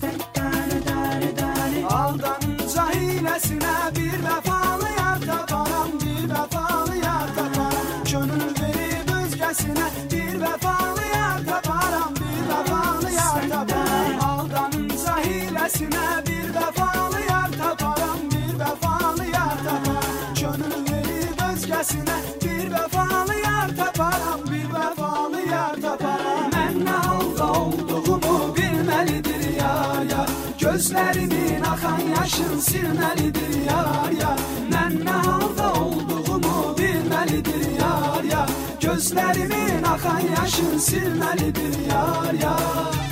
Aldanınca hiləsinə bir vəfalı yar taparam, bir vəfalı yar taparam. Gönül verib özgəsinə bir vəfalı yar taparam, bir vəfalı yar taparam. Aldanınca hiləsinə bir vəfalı yar taparam, bir vəfalı yar taparam. Gönül verib özgəsinə bir vəfalı yar taparam, bir vəfalı yar taparam. Mən nə halda olduğumu bilməlidir yar yar. Gözlərimin axan yaşın silməlidir yar yar. Mən nə halda olduğumu bilməlidir yar yar. Gözlərimin axan yaşın silməlidir yar yar.